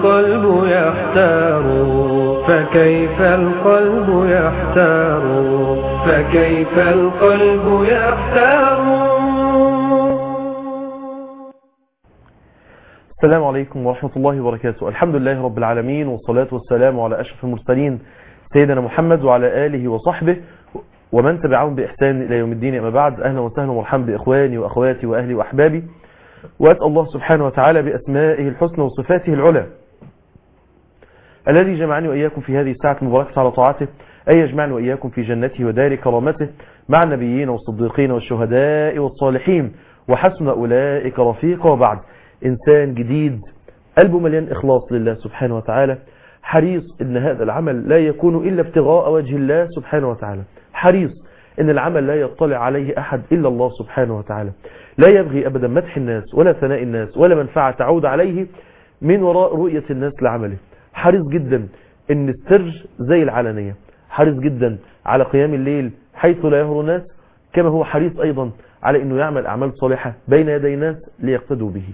القلب يحتار فكيف القلب يحتار فكيف القلب يحتار. السلام عليكم ورحمة الله وبركاته. الحمد لله رب العالمين، والصلاة والسلام على أشرف المرسلين سيدنا محمد وعلى آله وصحبه ومن تبعهم بإحسان إلى يوم الدين. أما بعد، أهلا وسهلا ومرحبا بإخواني وأخواتي وأهلي وأحبابي، وأسأل الله سبحانه وتعالى بأسمائه الحسنى وصفاته العلى الذي جمعني وإياكم في هذه الساعة المباركة على طاعته أن يجمعني وإياكم في جنته ودار كرامته مع النبيين والصديقين والشهداء والصالحين وحسن أولئك رفيقا. وبعد، إنسان جديد قلبه مليان إخلاص لله سبحانه وتعالى، حريص إن هذا العمل لا يكون إلا ابتغاء وجه الله سبحانه وتعالى، حريص إن العمل لا يطلع عليه أحد إلا الله سبحانه وتعالى، لا يبغي أبدا مدح الناس ولا ثناء الناس ولا منفعة تعود عليه من وراء رؤية الناس لعمله، حريص جدا إن السر زي العلانية، حريص جدا على قيام الليل حيث لا يهر الناس، كما هو حريص أيضا على أنه يعمل أعمال صالحة بين يدي الناس ليقتدوا به.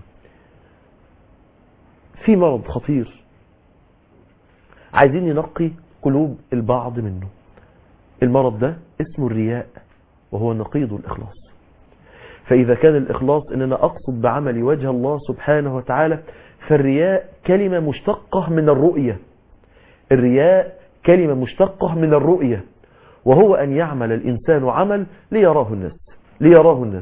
في مرض خطير عايزين ينقي قلوب البعض منه، المرض ده اسمه الرياء، وهو نقيض الإخلاص. فإذا كان الإخلاص إن أنا أقصد بعملي وجه الله سبحانه وتعالى، فالرياء كلمة مشتقة من الرؤية، الرياء كلمة مشتقة من الرؤية، وهو أن يعمل الإنسان عمل ليراه الناس،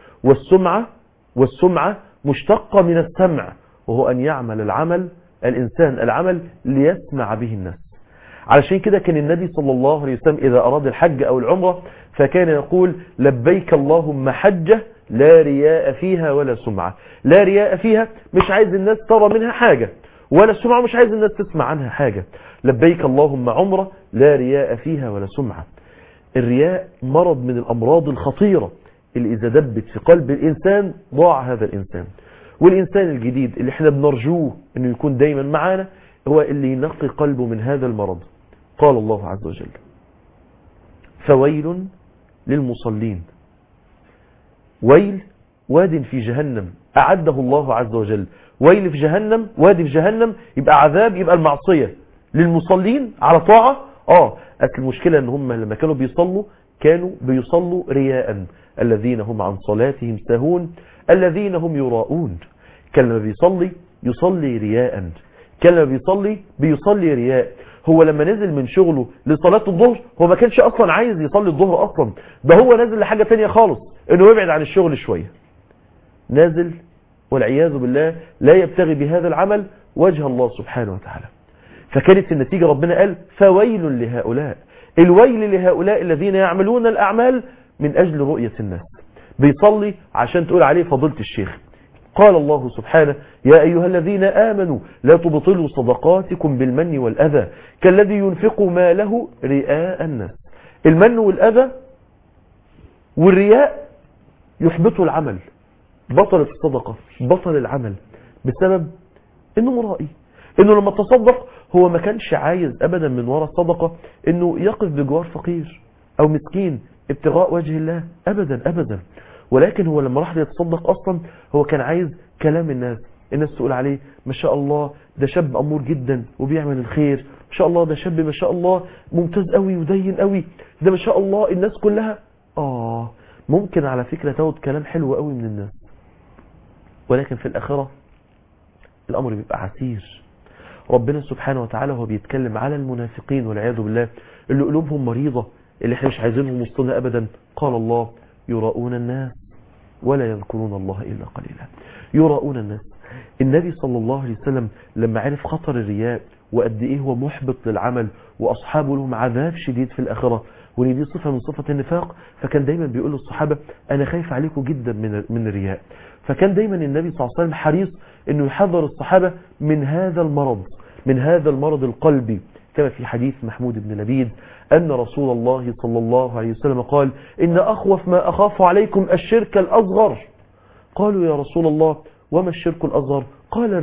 والسمعة مشتقة من السمع، وهو أن يعمل الإنسان العمل ليسمع به الناس. علشان كده كان النبي صلى الله عليه وسلم إذا أراد الحج أو العمرة فكان يقول: لبيك اللهم حجة لا رياء فيها ولا سمعة. لا رياء فيها، مش عايز الناس ترى منها حاجة، ولا سمعة، مش عايز الناس تسمع عنها حاجة. لبيك اللهم عمرة لا رياء فيها ولا سمعة. الرياء مرض من الأمراض الخطيرة اللي إذا دبت في قلب الإنسان ضاع هذا الإنسان. والإنسان الجديد اللي احنا بنرجوه أنه يكون دايما معانا هو اللي ينقي قلبه من هذا المرض. قال الله عز وجل: فويل للمصلين. ويل واد في جهنم أعده الله عز وجل، ويل في جهنم، وادي في جهنم، يبقى عذاب، يبقى المعصية للمصلين على طاعة. أصل المشكلة ان هم لما كانوا بيصلوا رياء، الذين هم عن صلاتهم ساهون الذين هم يراءون. كان لما يصلي رياء، كان لما بيصلي رياء. هو لما نزل من شغله لصلاة الظهر هو ما كانش اصلا عايز يصلي الظهر اصلا، ده هو نازل لحاجة تانية خالص، انه يبعد عن الشغل شوية، نازل والعياذ بالله لا يبتغي بهذا العمل وجه الله سبحانه وتعالى. فكانت النتيجة ربنا قال: فويل لهؤلاء. الويل لهؤلاء الذين يعملون الأعمال من أجل رؤية الناس، بيصلي عشان تقول عليه فضيلة الشيخ. قال الله سبحانه: يا أيها الذين آمنوا لا تبطلوا صدقاتكم بالمن والأذى كالذي ينفق ماله رئاء الناس. المن والأذى والرياء يحبطوا العمل، بطلت الصدقة، بطل العمل، بسبب انه مرائي، انه لما تصدق هو ما كانش عايز ابدا من وراء الصدقة انه يقف بجوار فقير او مسكين ابتغاء وجه الله، ابدا ابدا. ولكن هو لما راح يتصدق اصلا هو كان عايز كلام الناس تقول عليه: ما شاء الله ده شاب امور جدا وبيعمل الخير، ما شاء الله ده شاب ما شاء الله ممتاز قوي ودين قوي، ده ما شاء الله الناس كلها. ممكن على فكرة تاخد كلام حلو قوي من الناس، ولكن في الآخرة الأمر بيبقى عسير. ربنا سبحانه وتعالى هو بيتكلم على المنافقين والعياذ بالله اللي قلوبهم مريضة، اللي احنا مش عايزينهم وسطنا أبدا. قال الله: يراؤون الناس ولا يذكرون الله إلا قليلا. يراؤون الناس. النبي صلى الله عليه وسلم لما عرف خطر الرياء وقد ايه هو محبط للعمل وأصحابه لهم عذاب شديد في الآخرة، وان دي صفة من صفة النفاق، فكان دايما بيقول للصحابة: أنا خايف عليكم جدا من الرياء. فكان دايما النبي صلى الله عليه وسلم حريص انه يحذر الصحابة من هذا المرض القلبي، كما في حديث محمود بن لبيد أن رسول الله صلى الله عليه وسلم قال: إن أخوف ما أخاف عليكم الشرك الأصغر. قالوا: يا رسول الله وما الشرك الأصغر؟ قال: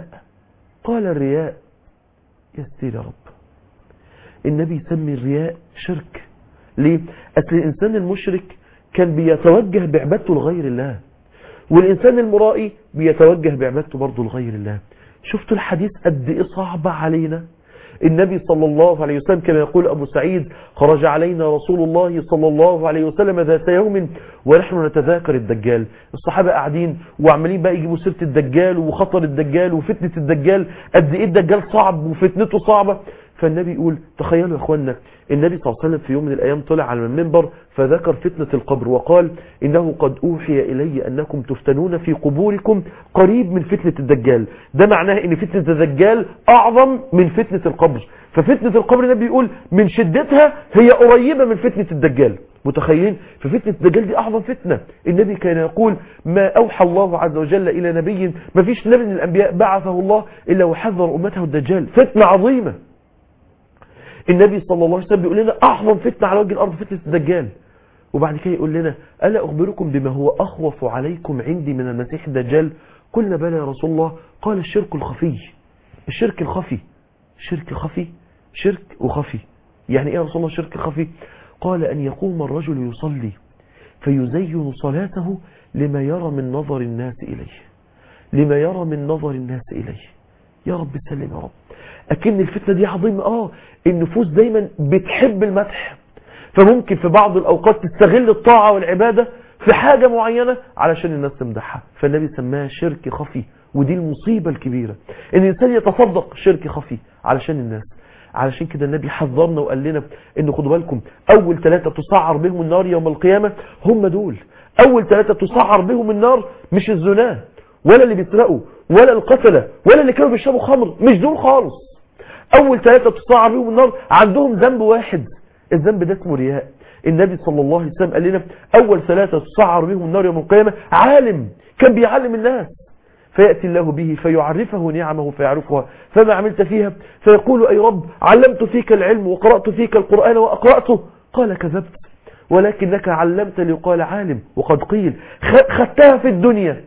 الرياء. يستير يا رب. النبي يسمي الرياء شرك. ليه؟ أصل الإنسان المشرك كان بيتوجه بعبادته لغير الله، والإنسان المرائي بيتوجه بعبادته برضه لغير الله. شفتوا الحديث قد ايه صعب علينا؟ النبي صلى الله عليه وسلم كما يقول أبو سعيد خرج علينا رسول الله صلى الله عليه وسلم ذات يوم ونحن نتذاكر الدجال. الصحابة قاعدين وعمالين بقى يجيبوا سيرة الدجال وخطر الدجال وفتنة الدجال، قد ايه الدجال صعب وفتنته صعبة. فالنبي يقول تخيلوا يا اخوانا، النبي صلى الله عليه وسلم في يوم من الايام طلع على المنبر فذكر فتنة القبر وقال انه قد اوحي الي انكم تفتنون في قبوركم قريب من فتنة الدجال. ده معناه ان فتنة الدجال اعظم من فتنة القبر، ففتنة القبر النبي يقول من شدتها هي قريبة من فتنة الدجال. متخيلين؟ ففتنة الدجال دي اعظم فتنة. النبي كان يقول ما اوحى الله عز وجل الى نبي، ما فيش نبي من الانبياء بعثه الله الا وحذر امته الدجال، فتنة عظيمة. النبي صلى الله عليه وسلم بيقول لنا اعظم فتنة على وجه الارض فتنة الدجال، وبعد كده يقول لنا الا اخبركم بما هو اخوف عليكم عندي من المسيح الدجال؟ قلنا بلى يا رسول الله. قال الشرك الخفي. الشرك الخفي. شرك خفي، شرك وخفي. يعني ايه يا رسول الله شرك خفي؟ قال ان يقوم الرجل يصلي فيزين صلاته لما يرى من نظر الناس اليه، لما يرى من نظر الناس اليه. يا رب سلم يا رب. اكن الفتنة دي عظيمة. النفوس دايما بتحب المدح، فممكن في بعض الاوقات تستغل الطاعة والعبادة في حاجة معينة علشان الناس تمدحها، فالنبي سماها شرك خفي. ودي المصيبة الكبيرة ان الانسان يتصدق شرك خفي علشان الناس. علشان كده النبي حذرنا وقال لنا ان خدوا بالكم اول 3 تسعر بهم النار يوم القيامة هم دول. اول 3 تسعر بهم النار مش الزنا ولا اللي بيسرقوا ولا القتلة ولا اللي كانوا بيشربوا خمر، مش دول خالص. اول 3 تسعر بهم النار عندهم ذنب واحد، الذنب ده اسمه رياء. النبي صلى الله عليه وسلم قال لنا اول 3 تسعر بهم النار يوم القيامة عالم كان بيعلم الناس فيأتي الله به فيعرفه نعمه فيعرفها فما عملت فيها فيقول أي رب علمت فيك العلم وقرأت فيك القرآن وأقرأته. قال كذبت ولكنك علمت ليقال عالم وقد قيل. خدتها في الدنيا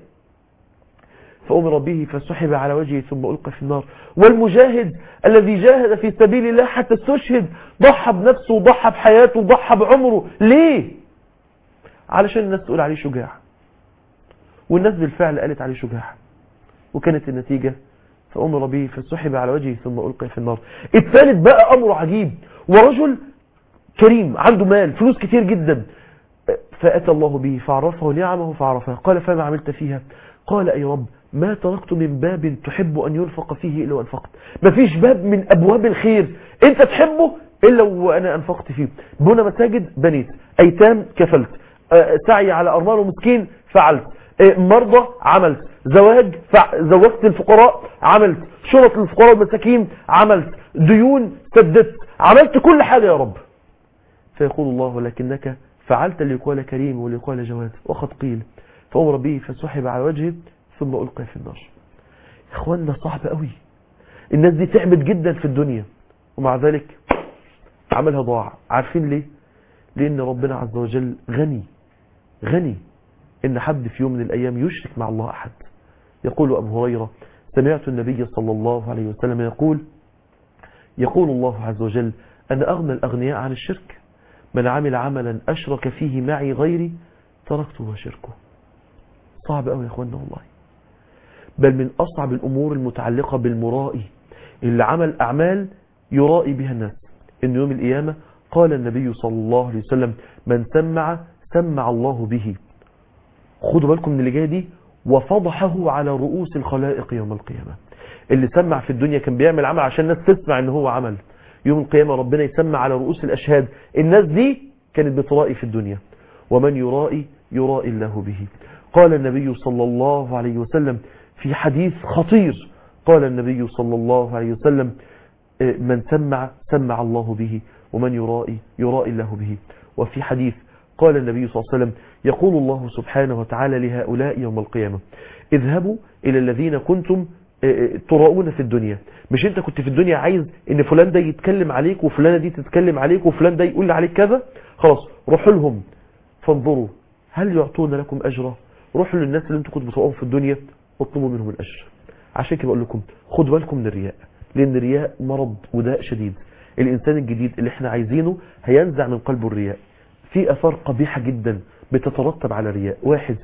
فأمر به فسحب على وجهه ثم ألقى في النار. والمجاهد الذي جاهد في سبيل الله حتى استشهد ضحى بنفسه وضحى بحياته وضحى بعمره. ليه؟ علشان الناس تقول عليه شجاع، والناس بالفعل قالت عليه شجاع، وكانت النتيجة فأمر به فسحب على وجهه ثم ألقى في النار. الثالث بقى أمر عجيب، ورجل كريم عنده مال فلوس كتير جدا، فأتى الله به فعرفه نعمه فعرفها. قال فما عملت فيها؟ قال أي رب ما تركت من باب تحب أن ينفق فيه إلا وأنفقت. ما فيش باب من أبواب الخير أنت تحبه إلا وأنا أنفقت فيه. بنى مساجد بنيت، أيتام كفلت، سعي على أرمال ومسكين فعلت، مرضى عملت، زواج زوجت الفقراء عملت، شرط للفقراء والمساكين عملت، ديون سددت، عملت كل حاجة يا رب. فيقول الله ولكنك فعلت ليقال كريم وليقال جواد وقد قيل. فأمر به فسحب على وجهه ثم ألقى في النار. إخواننا صعب قوي، الناس دي تعبت جدا في الدنيا ومع ذلك عملها ضاع. عارفين ليه؟ لأن ربنا عز وجل غني إن حد في يوم من الأيام يشرك مع الله أحد. يقول أبو هريرة سمعت النبي صلى الله عليه وسلم يقول الله عز وجل أنا أغنى الأغنياء عن الشرك، من عمل عملا أشرك فيه معي غيري تركته وشركه. صعب قوي يا أخوانا والله، بل من أصعب الأمور المتعلقة بالمرائي اللي عمل أعمال يرائي بها الناس. إن يوم القيامة قال النبي صلى الله عليه وسلم من سمع الله به، خدوا بالكم من اللي جايه دي، وفضحه على رؤوس الخلائق يوم القيامة. اللي سمع في الدنيا كان بيعمل عمل عشان الناس تسمع ان هو عمل، يوم القيامة ربنا يسمع على رؤوس الأشهاد الناس دي كانت بترائي في الدنيا. ومن يرائي الله به. قال النبي صلى الله عليه وسلم في حديث خطير، قال النبي صلى الله عليه وسلم من سمع الله به، ومن يرائي الله به. وفي حديث قال النبي صلى الله عليه وسلم يقول الله سبحانه وتعالى لهؤلاء يوم القيامة اذهبوا إلى الذين كنتم تراؤون في الدنيا. مش انت كنت في الدنيا عايز ان فلان ده يتكلم عليك وفلانة دي تتكلم عليك وفلان ده يقول عليك كذا، خلاص روحوا لهم فانظروا هل يعطون لكم أجرا. روحوا للناس اللي انتم كنتوا بتراؤون في الدنيا واطلبوا منهم الأجر. عشان كده بقول لكم خدوا بالكم من الرياء، لأن الرياء مرض وداء شديد. الإنسان الجديد اللي احنا عايزينه هينزع من قلبه الرياء. في أثار قبيحة جدا بتترتب على الرياء. واحد،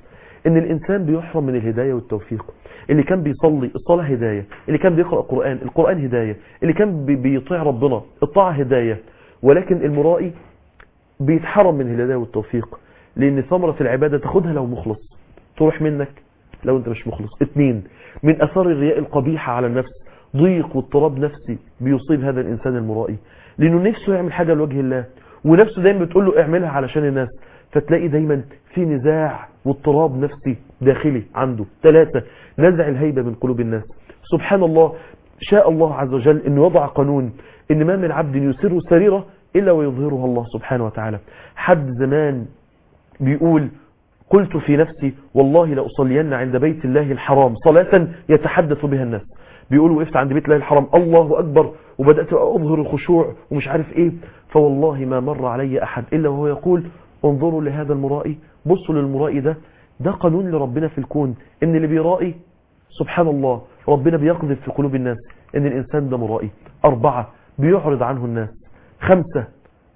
ان الانسان بيحرم من الهداية والتوفيق. اللي كان بيصلي الصلاة هداية، اللي كان بيقرأ القرآن هداية، اللي كان بيطيع ربنا الطاعة هداية. ولكن المرائي بيتحرم من الهداية والتوفيق، لان ثمرة العبادة تاخدها لو مخلص، تروح منك لو انت مش مخلص. 2 من اثار الرياء القبيحة على النفس، ضيق واضطراب نفسي بيصيب هذا الانسان المرائي، لانه نفسه يعمل حاجة لوجه الله، ونفسه دايما بتقول له اعملها علشان الناس، فتلاقي دايما في نزاع واضطراب نفسي داخلي عنده. 3 نزع الهيبة من قلوب الناس. سبحان الله، شاء الله عز وجل انه يضع قانون ان ما من عبد يسر سريرة الا ويظهرها الله سبحانه وتعالى. حد زمان بيقول قلت في نفسي والله لأصلين عند بيت الله الحرام صلاة يتحدث بها الناس. بيقول وقفت عند بيت الله الحرام الله أكبر وبدأت أظهر الخشوع ومش عارف إيه، فوالله ما مر علي أحد إلا وهو يقول انظروا لهذا المرائي، بصوا للمرائي ده قانون لربنا في الكون، إن اللي بيرائي سبحان الله ربنا بيقذف في قلوب الناس إن الإنسان ده مرائي. 4 بيعرض عنه الناس. 5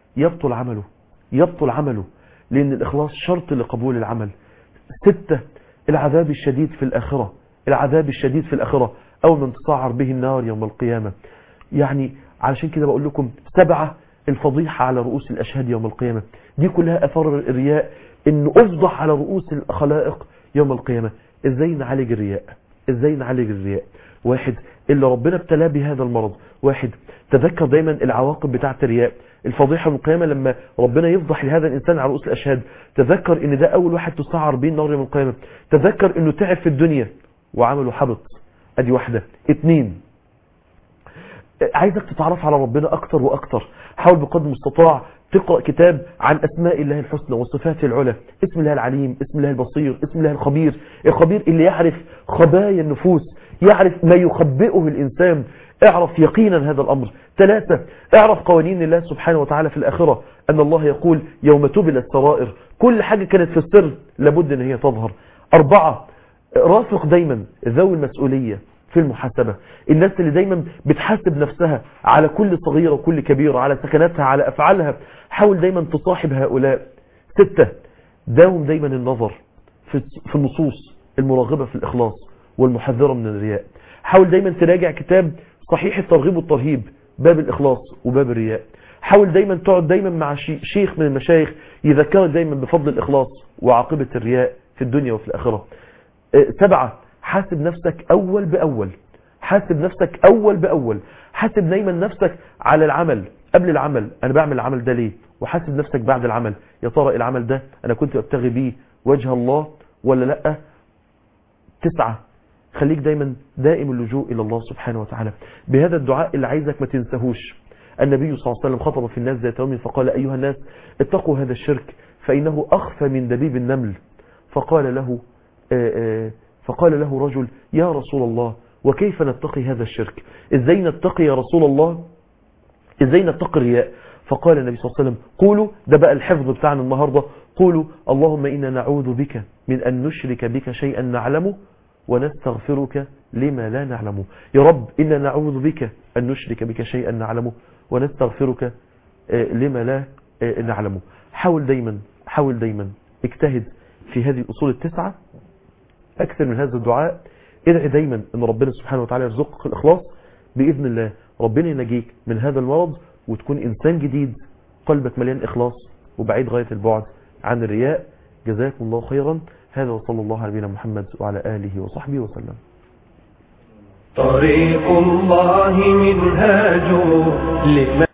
يبطل عمله لأن الإخلاص شرط لقبول العمل. 6 العذاب الشديد في الآخرة أو من تصعر به النار يوم القيامة. يعني علشان كده بقول لكم 7 الفضيحة على رؤوس الأشهاد يوم القيامة. دي كلها أثار الرياء، إنه أفضح على رؤوس الخلائق يوم القيامة. إزاي نعالج الرياء؟ 1 اللي ربنا ابتلاه بهذا المرض. 1 تذكر دايما العواقب بتاعة الرياء، الفضيحة يوم القيامة لما ربنا يفضح لهذا الإنسان على رؤوس الأشهاد، تذكر إن ده أول واحد تسعر به النار يوم القيامة، تذكر إنه تعب في الدنيا وعمله حبط. أدي 1. 2 عايزك تتعرف على ربنا أكتر وأكتر. حاول بقدر المستطاع تقرأ كتاب عن أسماء الله الحسنى وصفاته العلى، اسم الله العليم، اسم الله البصير، اسم الله الخبير اللي يعرف خبايا النفوس، يعرف ما يخبئه الإنسان، اعرف يقينا هذا الأمر. 3 اعرف قوانين الله سبحانه وتعالى في الآخرة، أن الله يقول يوم تبل السرائر، كل حاجة كانت في السر لابد أن هي تظهر. 4 رافق دايما ذوي المسؤولية في المحاسبة، الناس اللي دايما بتحاسب نفسها على كل صغيرة وكل كبيرة، على سكناتها، على أفعالها، حاول دايما تصاحب هؤلاء. 6 داوم دايما النظر في النصوص المراغبة في الإخلاص والمحذرة من الرياء. حاول دايما تراجع كتاب صحيح الترغيب والترهيب، باب الإخلاص وباب الرياء. حاول دايما تقعد دايما مع شيخ من المشايخ يذكرك دايما بفضل الإخلاص وعاقبة الرياء في الدنيا وفي الآخرة. 7 حاسب نفسك أول بأول، حاسب دايما نفسك على العمل قبل العمل، أنا بعمل العمل ده ليه؟ وحاسب نفسك بعد العمل، يا ترى العمل ده أنا كنت أبتغي بيه وجه الله ولا لأ؟ 9 خليك دايما دائم اللجوء إلى الله سبحانه وتعالى بهذا الدعاء اللي عايزك ما تنساهوش. النبي صلى الله عليه وسلم خطب في الناس ذات يوم فقال أيها الناس اتقوا هذا الشرك فإنه أخفى من دبيب النمل. فقال له رجل يا رسول الله وكيف نتقي هذا الشرك؟ ازاي نتقي يا رسول الله؟ ازاي نتقي الرياء؟ فقال النبي صلى الله عليه وسلم قولوا، ده بقى الحفظ بتاعنا النهاردة، قولوا اللهم إنا نعوذ بك من أن نشرك بك شيئا نعلمه ونستغفرك لما لا نعلمه. يا رب إنا نعوذ بك أن نشرك بك شيئا نعلمه ونستغفرك لما لا نعلمه. حاول دايما اجتهد في هذه الأصول 9، أكثر من هذا الدعاء، ادعي دايما أن ربنا سبحانه وتعالى يرزقك الإخلاص بإذن الله، ربنا ينجيك من هذا المرض وتكون إنسان جديد قلبك مليان إخلاص وبعيد غاية البعد عن الرياء. جزاكم الله خيرا. هذا وصلى الله على نبينا محمد وعلى آله وصحبه وسلم. طريق الله منهاج